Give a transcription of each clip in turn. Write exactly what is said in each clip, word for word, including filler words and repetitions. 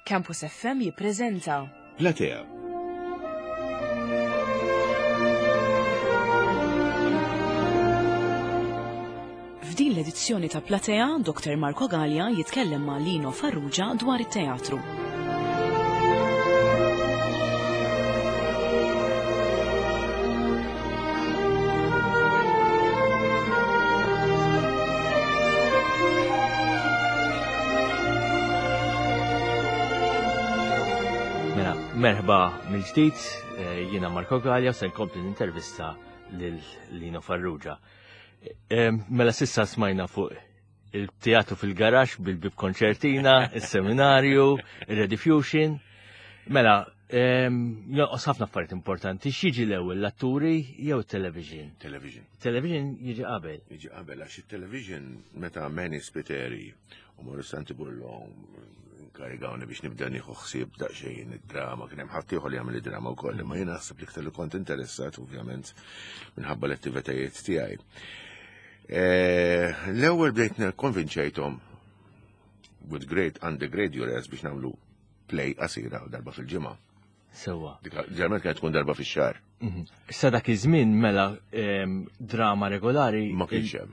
Campus F M jippreżenta Platea. F'din l-edizzjoni ta' Platea, Doktor Marco Gallia jitkellem ma' Lino Farrugia dwar it-teatru. Merħba mill-ġdid, jiena Marco Gallia se nkompli n-intervista lil Lino Farrugia. Mela sissa smajna fuq il-teatru fil-garax bil-bib konċertina, il-seminarju, il-Rediffusion. Mela, jonqos ħafna affarijiet importanti, x'jiġi l-ewwel l-atturi jew it-television? Television. Television jiġi qabel. Jiġi qabel għax it-television meta Manny Spiteri u Morris Santibullo karigawni biex nibda nieħu ħsieb daqsxejn id-drama, kien hemm ħadd ieħor li jagħmel id-drama wkoll, imma jien naħseb li iktar li kont interessat ovvjament minħabba l-attivitajiet tiegħi. L-ewwel bdejt nikkonvinċejthom with great under great duress biex nagħmlu play qasira darba fil-ġimgħa. Sewwa. Ġeneralment kienet tkun darba fix-xahar. Issa dak iż-żmien mela drama regolari ma kienx hemm.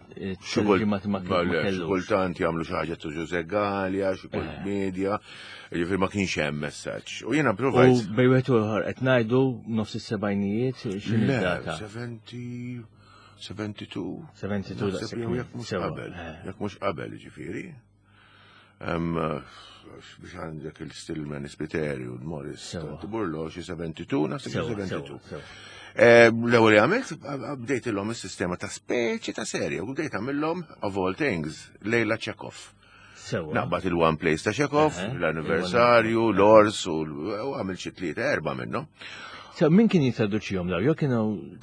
Kultant jagħmlu xi ħaġa tu Ġuże Gallia, xi medja, jiġifieri ma kienx hemm messaġġ. U jiena provajt. U bejwet ieħor qed ngħidu nofs is-sebgħinijiet x'inhi data? seventy, seventy-two. seventy-two jekk mhux qabel, jekk mhux qabel jiġifieri. Biex għandek il-Stillman Spiteri u Morris Santibullo xi seventy-two, naħseb seventy-two. L-ewwel li għamilt bdejt ilhom is-sistema ta' speċi ta' serja u bdejt għamilhom of all things Lejla Chekhov. Naqbad il-One Place ta' Chekhov, l-anniversarju, l-ors u għamil xi tlieta erba' minnhom. Min kien jitraduċihom daw? Jew kienu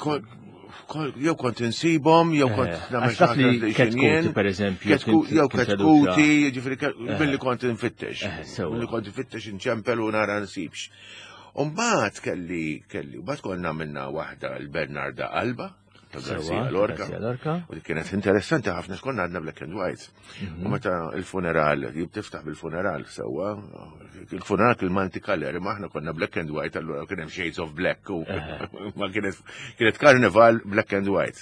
jew kont insibhom, jew kont nagħmel xi ħaġa li xinjien, pereżempju, jew katkuti, jiġifieri billi kont infittex. Billi kont infittex inċempel u nara nsibx. U mbagħad kelli kelli u mbagħad konna għamilna waħda l-Bernarda Alba ta' Garcia Lorca. U dik kienet interessanti ħafna x'konna għandna black and white. U meta l-funeral, tiftaħ bil-funeral sewwa, il-funeral kien multicolor, imma aħna konna black and white, allura kien hemm shades of black u ma kienet kienet karnival black and white.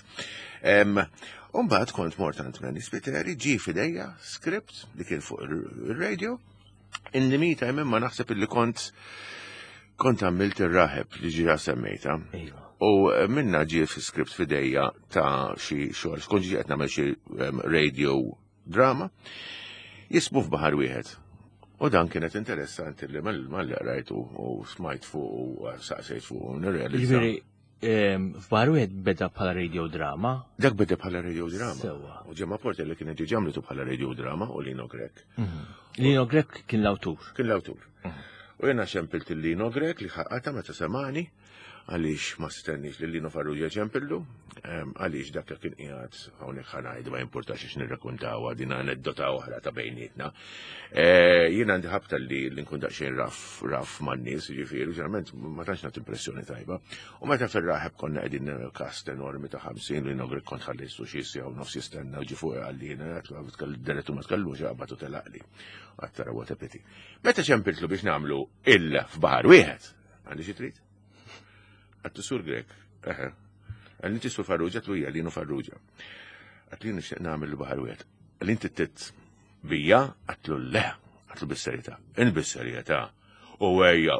U mbagħad kont mortant Manny Spiteri ġie f'idejja script li kien fuq ir-radio. In the meantime imma naħseb illi kont kont għamilt ir-raħeb li ġira semmejta. U minna ġie fi script f'idejja ta' xi xogħol, skont ġie qed nagħmel xi radio drama, jisbu f'baħar wieħed. U dan kienet interessanti li mal-li rajtu u smajt fuq u saqsejt fuq u nirrealizza. Jiġifieri f'baħar wieħed beda bħala radio drama? Dak beda bħala radio drama. U Ġemma Porter li kienet ġamlitu bħala radio drama u Lino Grek. Lino Grek kien l-awtur. Kien l-awtur. U jena ċempilt il-Lino Grek li ħaqqata meta semani, għalix ma stennix li Lino Farrugia ċempillu, għalix dak kien qiegħed hawnhekk ħanajd ma jimpurtax ix nirrakkuntaw din aneddota oħra ta' bejnietna. Jiena għandi ħabta li nkun daqsxejn raf raf man-nies, jiġifieri, ġeneralment ma tantx nagħti impressjoni tajba. U meta fir-raħeb konna qegħdin kast enormi ta' ħamsin Lino Grek kont ħallistu xi sija u nofs jistenna ġi fuq għalli jiena d-direttur ma tkellux jaqbad u telaqli. Għattara what a pity. Meta ċempiltlu biex nagħmlu illa f'baħar wieħed, għandi xi trid? Għattu Sur Grek, eħe, għalli inti Sur Farrugia, għatlu hija Lino Farrugia. Għatlu nixtieq nagħmel baħar wieħed. Għalli inti tit bija, għatlu le, għatlu bis-serjetà. Il-bis-serjetà. U għejja,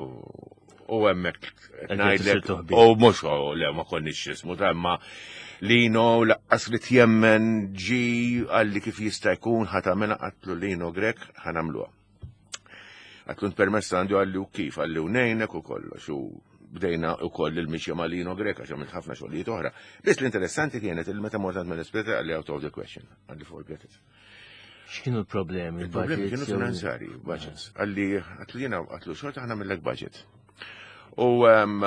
u hemmhekk ngħidlek, u mhux le ma konniex ismu imma Lino laqqas li tjemmen ġi għalli kif jista' jkun ħatamela għatlu Lino Grek ħanamluha. Għatlu permess għandu għalli u kif, għalli u nejnek u kollox u bdejna u koll il-mixja ma' Lino Grek għax għamilt ħafna xogħlijiet oħra. Biss l-interessanti kienet il-meta mortant Manny Spiteri għalli out of the question, għalli forget it. X'kienu l-problemi? Il-problemi kienu finanzjari, budgets. Għalli għatlu jiena għatlu xorta ħana millek budget. U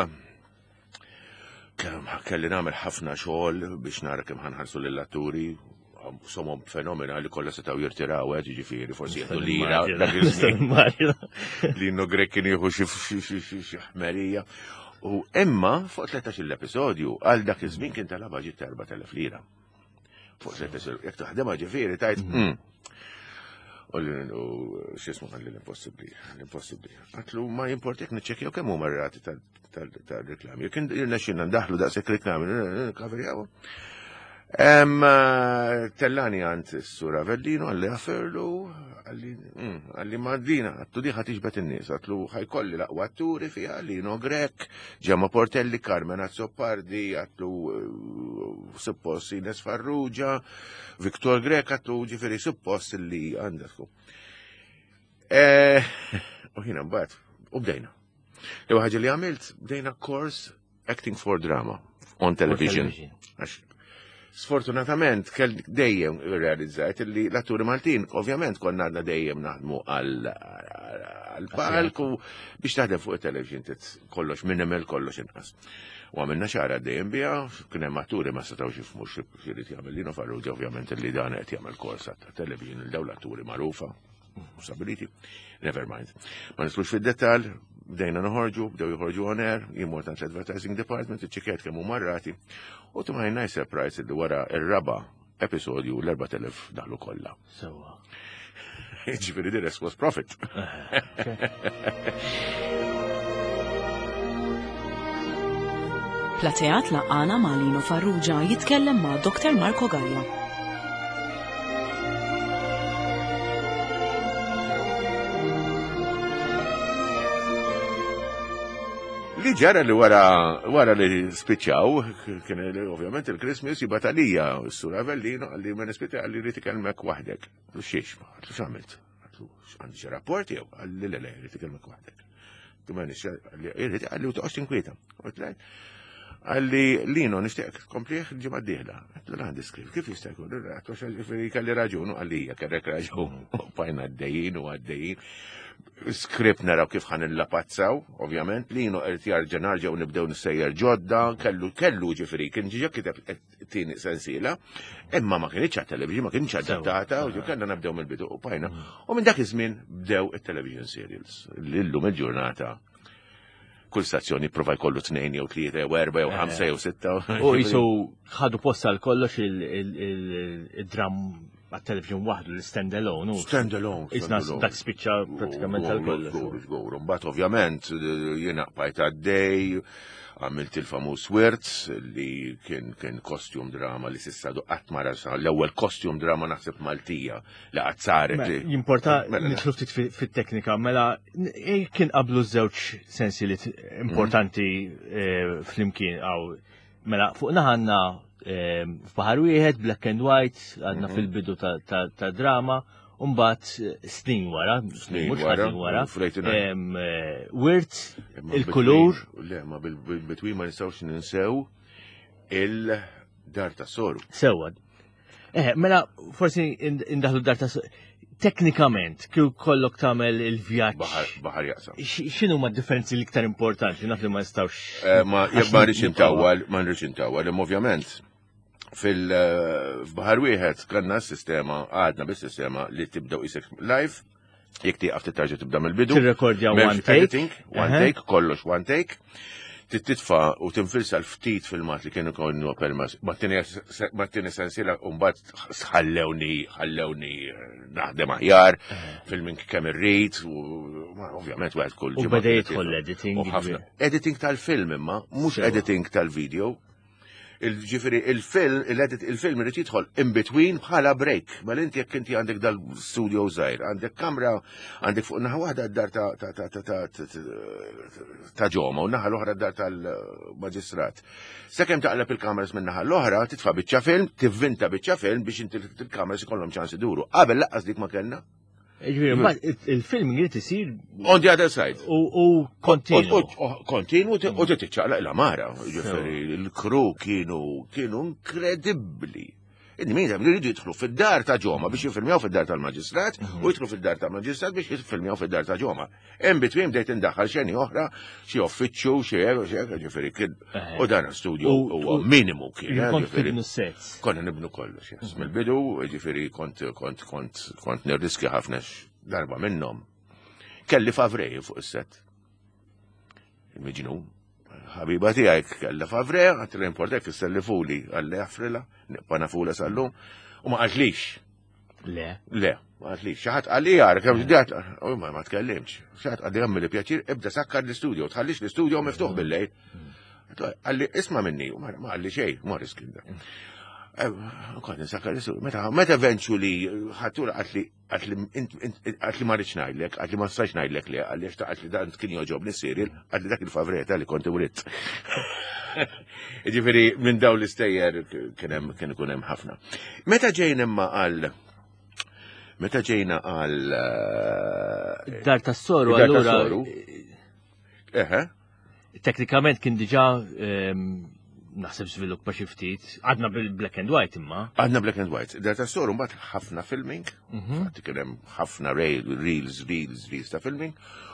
kelli nagħmel ħafna xogħol biex nara kemm ħanħarsu lill-atturi, somom fenomenali kollha setgħu jirtiraw qed jiġifieri forsi jieħdu lira dak il-żmien. Lino Grek kien jieħu xi ħmerija. U imma fuq tletax-il episodju għal dak iż-żmien kien tala baġit ta' erba' telef lira. Fuq tletax jekk taħdemha ġifieri tajt U xismu għalli l-impossibli, l-impossibli. Għatlu ma jimportek niċċekjaw kemm huma r-rati tal-reklami. Jekk jirnexxinna ndaħlu daqshekk reklami, kaverjaw. Tellani għand s-sura Avellino għalli għaferlu, għalli maddina, għattu diħa tiġbet in-nies, għatlu ħajkolli laqwa atturi fija Lino Grek, Gemma Portelli, Carmen Azzopardi, għatlu suppost Ines Farrugia, Viktor Grek, għatlu ġifiri suppost li għandasku. U ħina mbagħad, u bdejna. Lew ħaġa li għamilt, bdejna course Acting for Drama on television. Sfortunatament, kell dejjem realizzajt li l-atturi Maltin, ovvjament konna għadna dejjem naħdmu għal-palk u biex taħdem fuq il-television kollox minnemel kollox inqas. U għamilna xara dejjem bija, kien hemm atturi ma setgħux jifhmu x'irid jagħmel Lino Farrugia, ovvjament li dan qed jagħmel korsa ta' television il-dawn l-atturi magħrufa, stabiliti, never mind. Ma nislux fid-dettall, bdejna noħorġu, bdew joħorġu on air, jimort għand l-advertising department, iċċekjat kemm huma marrati, u timgħaj nice surprise li wara r-raba episodju l-erba' telef daħlu kollha. Sewwa. Ġifieri the rest was profit. Plateat laqana ma' Lino Farrugia jitkellem ma' doktor Marco Gallia. Li ġara li wara wara li spiċċaw, kien ovvjament il-Christmas jibgħat għalija s-sura Avellino għalli ma nispita għalli rrid ikellmek waħdek. Xiex, għallu x'għamilt? Għandi xi rapport jew għalli le le rrid ikellmek waħdek. Tumani irrid għalli u toqgħodx tinkwita. Għalli Lino nixtieq komplih ġimgħa d-dieħla. Għallu għandi skriv, kif jista' jkun? Kelli raġun għalija kellek raġun. Bajna għaddejjin u għaddejjin. Skript naraw kif ħan illapazzaw, ovvjament, Lino qed jarġa' narġa' u nibdew nissejjer ġodda, kellu kellu ġifieri kien ġiġa kiteb tieni sensiela, imma ma kienx għat-television, ma kienx adattata, u kellna nibdew mill-bidu u bajna. U minn dak iż-żmien bdew it-television serials. Illum il-ġurnata kull stazzjoni prova jkollu tnejn jew tlieta jew erba' jew ħamsa jew sitta. U jisu ħadu posta l kollox il-dram għat-television waħdu l-stand-alone. Stand-alone. Isna dak spiċċa pratikament tal-kollox. Għurux, għurux, mbagħad ovvjament jiena qbajt għaddej, għamilt il-famuż Wirtz li kien kien kostjum drama li sissadu qatt ma rasa l-ewwel kostjum drama naħseb Maltija li qatt saret. Jimporta nidħlu ftit fit-teknika, mela kien qablu żewġ sensieliet importanti flimkien għaw mela fuq naħanna f'baħar wieħed, black and white, għadna fil-bidu ta' drama, umbat snin wara, mux ħatin wara, wirt, il-kulur. Le, ma bil-bitwi ma nistawx ninsew il-dar ta' soru. Sewa. Eh, mela, forsi indaħlu dar ta' soru. Teknikament, kif kollok tagħmel il-vjaġġ. Baħar jaqsam. X'inhu ma differenzi l-iktar importanti, naf li ma nistgħux. Ma jekk ma rridx intawwal, ma rridx intawwal, hemm ovvjament fil-baħar wieħed kellna s-sistema, għadna bis-sistema li tibdew isek live, jekk tieqaf tittarġa tibda mill-bidu. Tirrekordja one take. One take, kollox one take. Titfa u tinfilsa l-ftit fil-mat li kienu konnu permas. Mattini sensiela umbat ħallewni, ħallewni naħdem aħjar, filmin kemm irrid, ovvjament għed kull ġimgħa. U beda jidħol l-editing. Editing tal-film imma, mhux editing tal-video. Il-ġifiri, il-film, il-film irrid jidħol in between bħala break. Mal inti jekk inti għandek dal-studio żgħir, għandek kamra, għandek fuq naħa waħda d-dar ta' ġoma u naħa l-oħra d-dar tal-maġistrat. Sakemm taqleb il-kameras minn naħa l-oħra, titfa' biċċa film, tivvinta biċċa film biex inti il-kameras ikollhom ċans iduru. Qabel laqqas dik ma kellna. Il-film jrid isir on the other side. U kontinu. Kontinu u titċaqlaq l-amara. Il-kru kienu kienu inkredibbli. Id-min li rridu jidħlu fid-dar ta' ġoma biex jifilmjaw fid-dar tal-maġistrat u jidħlu fid-dar tal-maġistrat biex jifilmjaw fid-dar ta' ġoma. Hemm bitwiem bdejt indaħħal xeni oħra, xi uffiċċju, xi hekk, ġifieri kien u dan studio huwa minimu kien. Konna nibnu kollox. Mill-bidu, ġifieri kont kont kont kont nirriski ħafna darba minnhom. Kelli favrej fuq is-set. Immaġinu. Ħabiba tiegħek kellha favre, għat l-importek issellifuli għalli għafrila, niqpa nafula sallum, u ma qaltlix. Le. Le. Ma għatli, xaħat għalli għar, kem ġdijat, u ma ma tkellimx, xaħat għalli għammi li pjaċir, ibda sakkar l-studio, tħallix l-studio miftuħ bil-lejl. Għalli, isma minni, ma għalli xej, Morris kinda. Kont nsakkar l-studio, meta, meta eventually, ħattura għatli, għatli ma rridx ngħidlek, għatli ma stax ngħidlek li, għalli għatli dan kien joġobni s-seril, għatli dak il-favreta li konti uritt. Ġifiri, minn daw l-istejjer kien ikun hemm ħafna. Meta ġejn imma għal Meta ġejna għal Dar tas-soru allura eħe. Teknikament kien diġà naħseb żviluppa xi ftit. Għadna bil-black and white imma. Għadna black and white. Dar tas-soru mbagħad ħafna filming. Għad kien hemm ħafna reels, reels, reels ta' filming.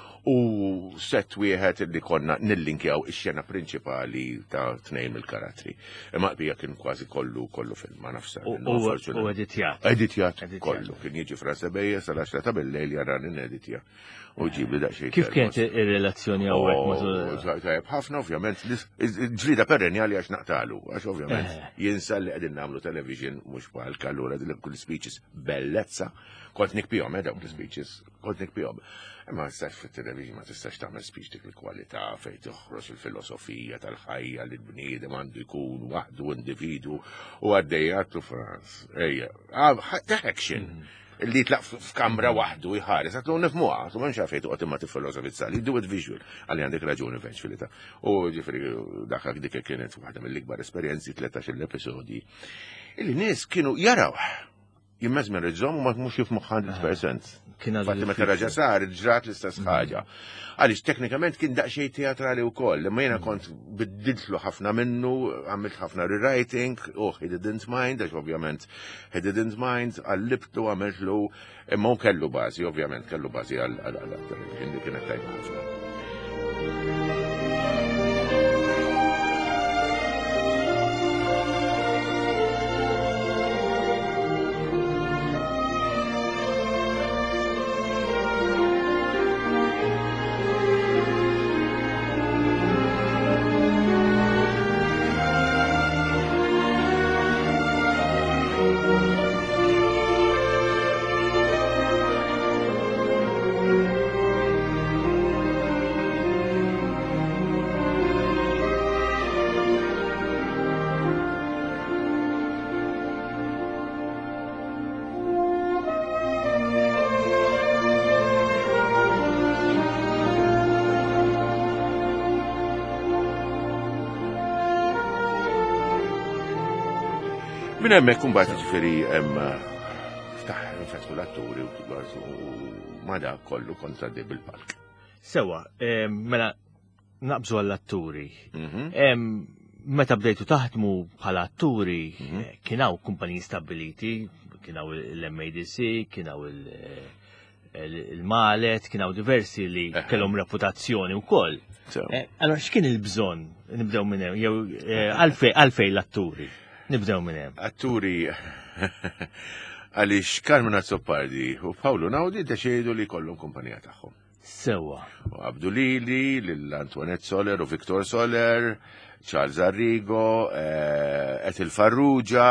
U set wieħed li konna nillinkjaw ix-xena prinċipali ta' tnejn mill-karattri. Imma qbija kien kważi kollu kollu film ma nafsa. U editjat. Editjat kollu. Kien jiġi fra sebejja sal-għaxra ta' bil-lejl jaran in-editja. U ġibli daqsxejn. Kif kienet ir-relazzjoni hawnhekk matul? Tajjeb ħafna ovvjament ġlida perenjali għax naqtalu, għax ovvjament jinsa li qegħdin nagħmlu television mhux bħal allura dik il-speeches bellezza. Kont nikbihom eh dawk l-speeches, kont nikbihom. Ma tistax fit-television ma tistax tagħmel speech dik il-kwalità fejn toħroġ il-filosofija tal-ħajja li l-bniedem għandu jkun waħdu individu u għaddejjat u Franz. Ejja, ta' action li tlaq f'kamra waħdu jħares, għatlu nifmuha, tu ma nxaf fejn toqgħod imma tifilosofizza li do it visual, għalli għandek raġuni eventually ta'. U ġifieri dak dik kienet waħda mill-ikbar esperjenzi tletax l-episodji. Il-nies kienu jaraw jimmezmerizzhom u ma mhux jifhmu hundred percent. Fatti meta raġa sar, ġrat l-istess ħaġa. Għaliex teknikament kien daqsxejn teatrali wkoll, imma jiena kont biddiltlu ħafna minnu, għamilt ħafna rewriting, oh, he didn't mind, għax ovvjament he didn't mind, għallibtu għamiltlu, imma hu kellu bażi, ovvjament kellu bażi għal-television li kienet tajba ħafna. Min hemmhekk imbagħad jiġifieri hemm ftaħ infetħu l-atturi u ma dak kollu kontra dej bil-palk. Sewa, mela naqbżu għall-atturi. Meta bdejtu taħdmu bħala atturi, kien hawn kumpaniji stabiliti, kien hawn l-M A D C, kien hawn il-Malet, kien hawn diversi li kellhom reputazzjoni wkoll. Allora x'kien il-bżonn nibdew minn hemm jew għalfejn l-atturi? Nibdew minn hemm. Atturi għaliex Carmina Zoppardi u Pawlu Nawdi deċidu li jkollhom kumpanija tagħhom. Sewwa. U Abdu Lili, lil-Antoinette Soler u Victor Soler, Charles Arrigo, Ethel Farrugia,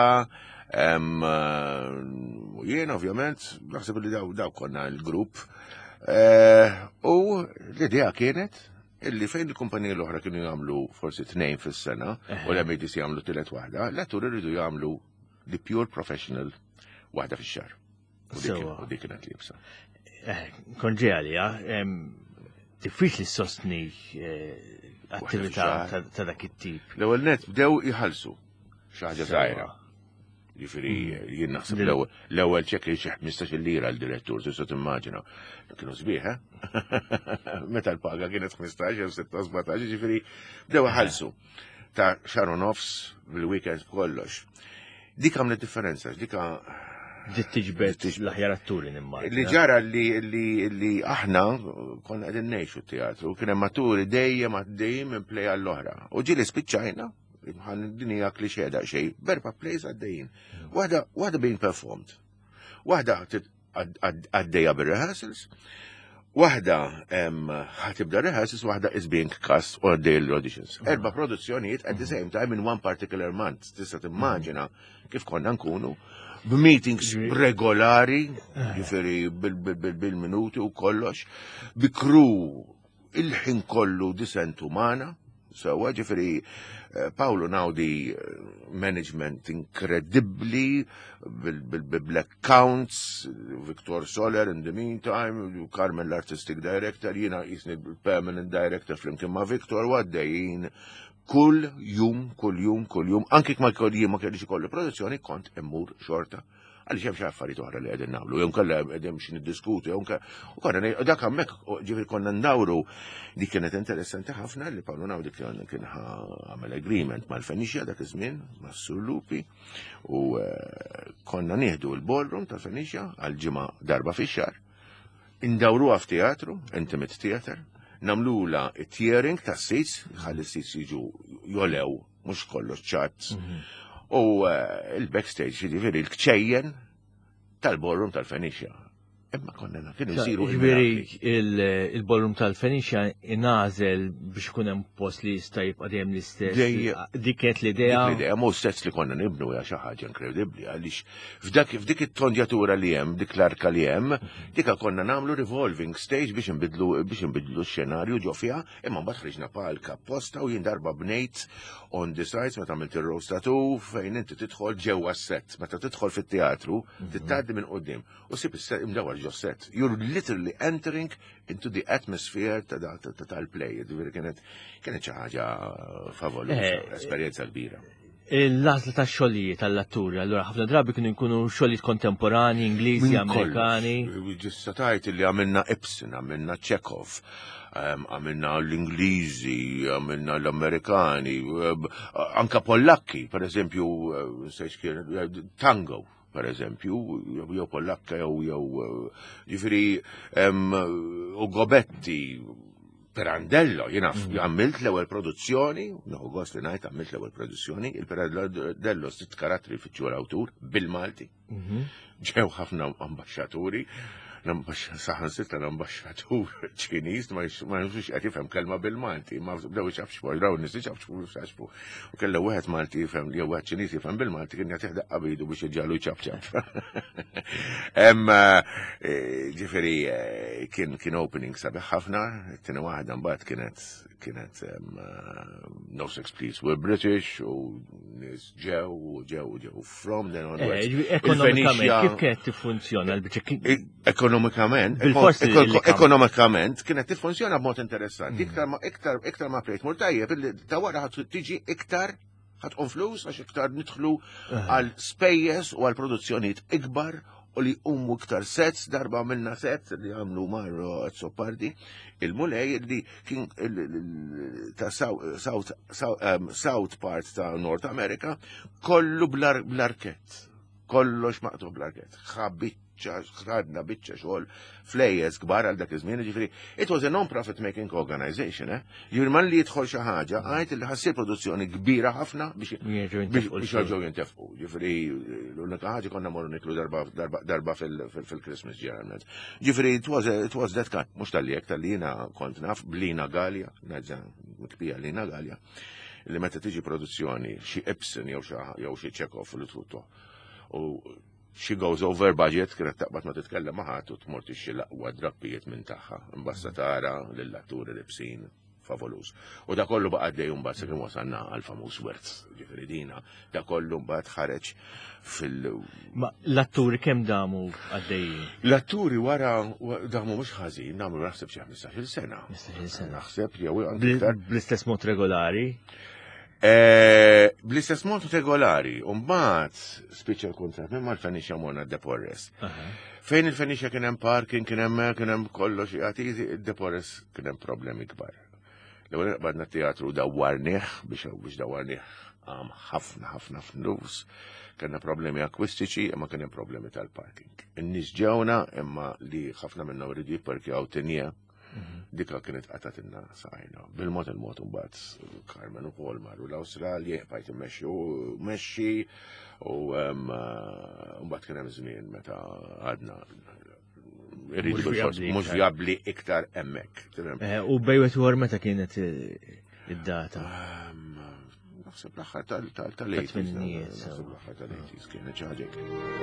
u jien ovvjament naħseb li daw daw konna l-grupp. U l-idea kienet illi fejn il-kumpanija l-oħra kienu jagħmlu forsi tnejn fis-sena u l-M A D C jagħmlu tielet waħda, l-atturi rridu jagħmlu the pure professional waħda fix-xahar. U dik kienet li jibsa. Konġeli, diffiċli sostni attività ta' dak it-tip. L-ewwel net bdew iħallsu xi ħaġa żgħira. Jiġifieri jien naħseb l-ewwel ċekk xi ħmistax-il lira l-direttur tista' timmaġina. Kienu sbieħ, meta l-paga kienet ħmistax jew sitta sbatax, jiġifieri bdew iħallsu ta' xahar u nofs bil-weekends kollox. Dik għamlet differenza, dik Ġiet tiġbed l-aħjar atturi nimma. Li ġara li aħna konna qegħdin ngħixu t-teatru, kien hemm atturi dejjem għaddejjin minn play għall-oħra. U ġieli spiċċajna, bħal din hija klixé daqsxejn, berba plays għaddejjin. Waħda being performed. Waħda għaddejja bir-rehearsals, Waħda ħatibda rehearsals, waħda is being cast or daily auditions. Erba produzzjonijiet at the same time in one particular month. Tista' timmaġina kif konna nkunu b'meetings regolari, ġifieri bil-minuti u kollox, bi crew il-ħin kollu disent umana. So, ġifieri Paolo Naudi management incredibly, bil-accounts, Victor Soler in the meantime, Carmen l-artistic director, jina jisni permanent director flimkien ma' Victor, għaddejjin kull jum, kull jum, kull jum, anki ma jkolli ma kellix ikollu produzzjoni, kont immur xorta. Għalli xem xaffariet oħra li għedin namlu, jom kalla għedin xin id-diskutu, jom kalla, u konna, dak għammek, ġifir konna ndawru, di kienet interessanti ħafna, li Paolo Naudi kien kien għamel agreement mal-Fenicia dak iż-żmien, ma' Sur Lupi, u konna nieħdu l-ballroom tal-Fenicia għal-ġimgħa darba fix-xahar, indawru għaf teatru, intimate theater, namlula it-tiering tas-seats, ħalli s-seats jiġu jolew, mhux kollox ċat. U il-backstage, ġifiri, il-kċejjen tal-ballroom tal-Fenicia. Imma konna kienu jisiru. Ġifiri, il-ballroom tal-Fenicia inażel biex kun hemm post li jista' jibqa' dejjem l-istess. Dik kienet l-idea. L-idea mhux sets li konna nibnu hija xi ħaġa inkredibbli għaliex f'dak f'dik it-tondjatura li hemm, dik l-arka li hemm, dika konna nagħmlu revolving stage biex inbidlu biex inbidlu x-xenarju ġo fiha, imma mbagħad ħriġna palka apposta u jien darba bnejt on the sides meta għamilt ir-rostatu fejn inti tidħol ġewwa s-set, meta tidħol fit-teatru, tittgħaddi minn quddiem u sib is-set imdewwar ġo set. You're literally entering into the atmosphere tal-play. Kienet kienet xi ħaġa favolosa, esperjenza kbira. Il-għażla tax-xogħlijiet tal-atturi, allura ħafna drabi kienu jkunu xogħlijiet kontemporani, Ingliżi, Amerikani. Ġista tajt li għamilna Ibsen, għamilna Chekhov, għamilna l-Ingliżi, għamilna l-Amerikani, anka Pollakki, per eżempju, tango. Per eżempju, jew Pollakka, jew jew ġifiri u Gobetti, Pirandello, jina għamilt l-ewwel produzzjoni, no gost li ngħid għamilt l-ewwel produzzjoni, il-Pirandello sitt karattri fitxu l-awtur bil-Malti. Ġew ħafna ambaxxaturi, saħan sitta l-ambasċatur ċiniż ma jifux qed jifhem kelma bil-Malti, ma bdew iċabxbu, raw nies iċabxbu iċabxbu. U kellha wieħed Malti jifhem jew wieħed Ċiniż jifhem bil-Malti kien qed jeħdeq qabidu biex iġġalu jċabċab. Hemm ġifieri kien kien opening sabiħ ħafna, tieni waħda mbagħad kienet kienet No Sex Please We're British u nies ġew ġew ġew from then on. Ekonomikament kif kienet tiffunzjona l-biċċa? Ekonomikament, ekonomikament kienet tiffunzjona b'mod interessanti. Iktar ma iktar iktar ma plejt mur tajjeb ta' wara ħadd tiġi iktar ħadqom flus għax iktar nidħlu għal spejjeż u għal produzzjonijiet ikbar u li ummu iktar sets, darba minna sets li għamlu marru għazzopardi, il-mulej li kien ta' South part ta' North America, kollu bl-arkett, kollox maqtu bl-arkett, ħabbit ħadna biċċa xogħol flejjes kbar għal dak iż-żmien, ġifieri it was a non-profit making organization, eh? Jurman li jidħol xi ħaġa għajt li ħassir produzzjoni kbira ħafna biex biex jerġgħu jintefqu. Ġifieri l-unika ħaġa konna morru niklu darba fil-Christmas ġeneralment. Ġifieri it was it was that kind, mhux tal-jek tal-li jiena kont naf b'Lina Gallia, naġġa miktbija Lina Gallia, li meta tiġi produzzjoni xi Ibsen jew xi Chekhov fil-tutto. She goes over budget, kienet taqbad ma titkellem maħat u tmur tixxi laqwa drappijiet minn tagħha. Imbasta tara lill-atturi libsin favolus. U da kollu baqa' għaddej mbagħad sakemm wasalna għall-famuż Wertz. Ġifieri dina, da kollu mbagħad ħareġ fil. Ma l-atturi kemm damu għaddejjin? L-atturi wara damu mhux ħażin, nagħmlu naħseb xi ħmistax-il sena. ħmistax-il sena. Naħseb jew bl-istess mod regolari. Bl-istess mod regolari, un-bat speċjal kontrat minn mal-Fenicia morna d-Deporres. Fejn il-Fenicia kien hemm parking, kien hemm kien hemm kollox jagħtiżi, id-Deporres kien hemm problemi kbar. L-ewwel qbadna teatru dawwarnieh biex biex dawwarnieh għam ħafna ħafna flus. Kellna problemi akwistiċi imma kien hemm problemi tal-parking. In-nies ġewna imma li ħafna minnhom iridu jipparkjaw tinja. Dikka kienet qatatilna sajna. Bil-mod il-mod mbagħad Carmen u Paul marru l-Awstralja, bajt immexxi u mexxi u mbagħad kien hemm żmien meta għadna irridu bil-fors, mhux vjabbli iktar hemmhekk. U bejwet war meta kienet id-data? Naħseb l-aħħar tal-eighties. Naħseb l-aħħar tal-eighties kienet ċaġek.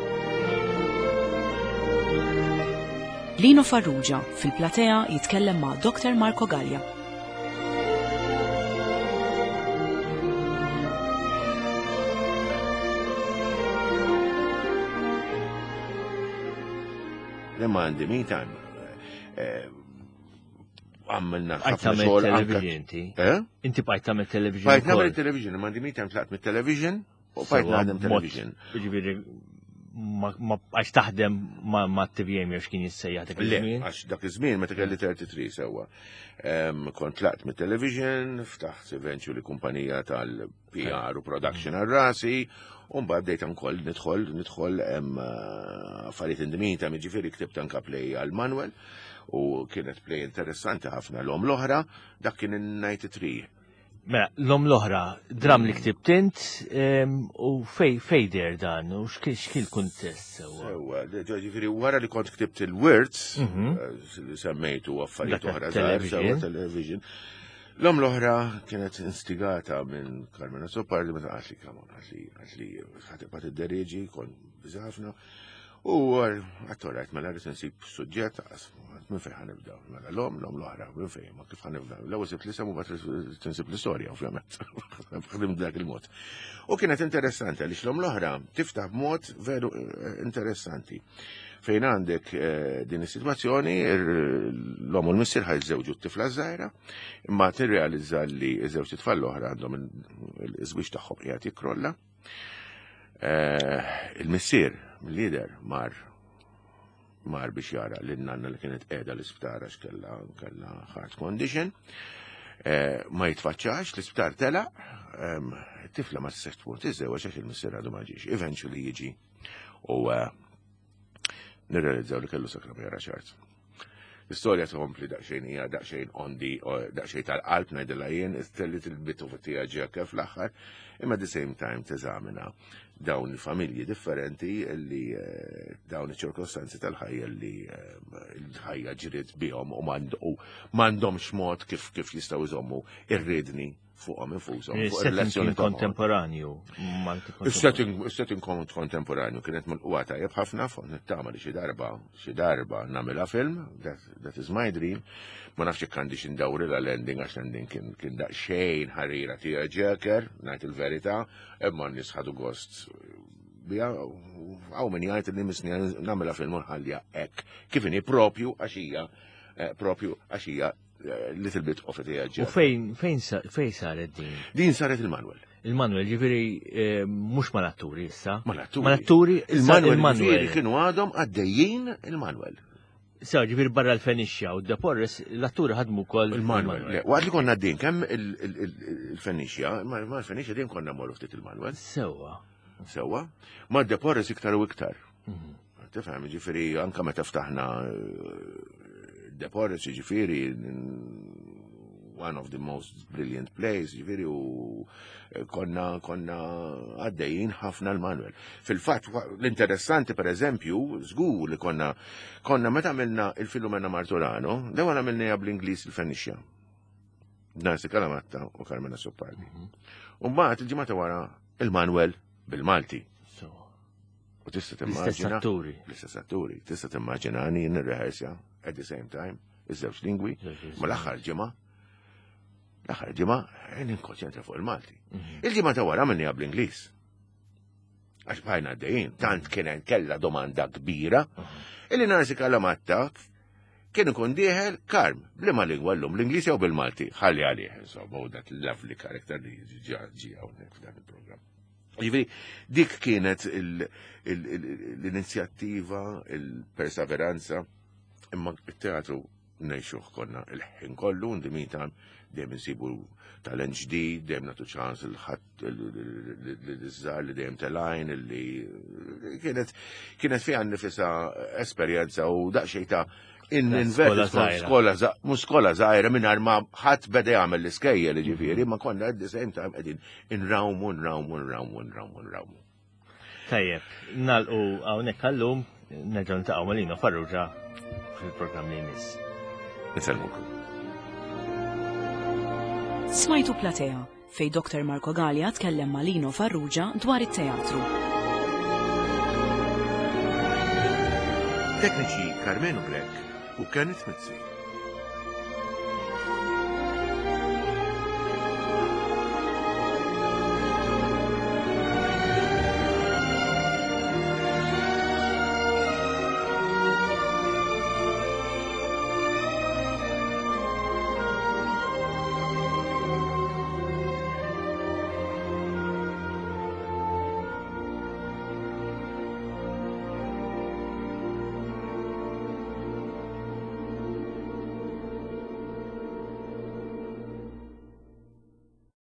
Lino Farrugia fil-platea jitkellem ma' doktor Marco Gallia. Remandi mi tan għamilna ħafna xogħol television. Eh? Inti bajt tagħmel television. Bajt nagħmel television, remandi mi tan tlaqt mit-television u bajt nagħmel television. Jiġifieri ma għax taħdem ma' T V M jew kien jissejjaħ dak iż-żmien. Għax dak iż-żmien meta kelli thirty-three sewwa. Kont tlaqt mit-television, ftaħt eventually kumpanija tal-P R u production għal rasi. Umba bdejt ankoll nidħol, nidħol affarijiet indimita, ġifieri ktibt anka play għal Manuel u kienet play interessanti ħafna l-om l-oħra, dak kien in ninety-three. Mela, l-om l-oħra, dram li ktibt int u fej fejder dan, u x'kien kuntest sewwa? Sewwa, ġifieri wara li kont ktibt il-words, semmejtu affarijiet oħra żgħar sewwa television. L-om l-oħra kienet instigata minn Carmena Soppar li meta għatli kamon, għatli għatli ħatibat id-dereġi, kon bizħafna, u għattorajt mela rrit nsib suġġett, minn fej ħanibda, mela l-om, l-om l-oħra, minn fej, ma kif ħanibda, l-għu sibt li semu bat tinsib l-istoria, ovvjament, ħadim dak il-mod. U kienet interessanti, għalix l-om l-oħra tiftaħ b'mod veru interessanti. Fejn għandek din is-sitwazzjoni, l-om u l-missier ħajżewġu t-tifla żgħira, imma tirrealizza li ż-żewġ titfal l-oħra għandhom il-żwieġ tagħhom qiegħed jikrolla. Il-missier mill-lider mar mar biex jara lin-nanna li kienet qiegħda l-isptar għax kellha kellha heart condition. Ma jitfaċċax, l-isptar telaq, it-tifla ma tistax tmur tiżżewweġ għax il-missier għadu ma ġiex. Eventually jiġi u nirrealizzaw li kellu sakra bejra ċart. L-istorja tkompli daqsxejn hija daqsxejn ondi daqsxejn tal-qalb ngħidilha jien, tellit il-bit u tiegħha ġekka fl-aħħar, imma at the same time teżamina dawn il-familji differenti li dawn iċ-ċirkostanzi tal-ħajja li l-ħajja ġriet bihom u m'għandhomx mod kif kif jistgħu jżommu ir-ridni fuqhom infushom fuq ir-relazzjoni kontemporanju. Is-setting kontemporanju kienet milquwa tajjeb ħafna fuq nittama li xi darba xi darba nagħmilha film, that is my dream. Ma nafx jekk għandix indawri l-ending għax l-ending kien kien daqsxejn ħarira tiegħi ġeker, ngħid il-verità, imma n-nies ħadu gost biha hawn min jgħid li misni nagħmilha film u nħallija hekk kif inhi propju għax hija propju għax hija little bit of it ġeker. U fejn fejn fejn saret din? Din saret il-Manuel. Il-Manuel ġifieri mhux mal-atturi issa. Mal-atturi. Mal-atturi il-Manuel kienu għadhom għaddejjin il-Manuel. Sew ġifieri barra l-Fenixxa u d-Deporres l-atturi ħadmu wkoll il-Manuel. Waqt li konna din kemm il-Fenixxa, ma l-Fenixxa dejjem konna mmorru ftit il-Manuel. Sewwa. Sewwa. Ma d-Deporres iktar u iktar. Tifhem, ġifieri anke meta ftaħna Deporres ġifieri one of the most brilliant plays, ġifieri u konna konna għaddejjin ħafna l-Manuel. Fil-fatt l-interessanti pereżempju, żgur li konna konna meta għamilna il-Filumena Marturano, l-ewwel għamilniha bl-Ingliż il-Fenixxa. Nancy Calamatta u Carmena Soppardi. U mbagħad il-ġimgħa wara il-Manuel bil-Malti. U tista' timmaġina l-istess atturi, tista' timmaġinani nirreħersja at the same time, iż-żewġ lingwi, ma l-aħħar ġimgħa l-aħħar ġimgħa ninkonċentra fuq il-Malti. Il-ġimgħa ta' wara minnija bl-Ingliż. Għax bħajna għaddejjin, tant kien kellha domanda kbira, illi Nancy Calamatta kien ikun dieħel Karm, bliema lingwa llum, l-Ingliż jew bil-Malti, ħalli għalih, insomma, u dak lovely character li ġi hawnhekk f'dan il-programm. Ġifieri, dik kienet l-inizjattiva, il-perseveranza, imma it-teatru ngħixuh konna il-ħin kollu, ndimitan dejjem insibu talent ġdid, dejjem nagħtu ċans il-ħadd l-iżżar li dejjem telajn li kienet kienet fiha nnifisha esperjenza u daqsxejn ta' in-invest skola mhux skola żgħira mingħajr ma ħadd beda jagħmel l-iskejjel ġifieri, ma konna at the same time qegħdin inrawmu nrawmu nrawmu nrawmu nrawmu. Tajjeb, nagħlqu hawnhekk għallum nerġgħu niltaqgħu ma' Lino Farrugia fil-programm li jmiss. Nisalmukom. Smajtu Platea, fej doktor Marko Gallia tkellem ma' Lino Farrugia dwar it-teatru. Tekniċi Carmenu Black u Kenneth Mizzi.